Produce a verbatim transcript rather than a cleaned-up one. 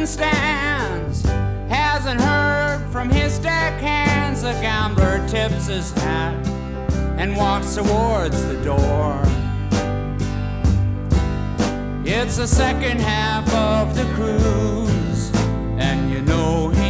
curtain stands, hasn't heard from his deckhands. The gambler tips his hat and walks towards the door. It's the second half of the cruise, and you know he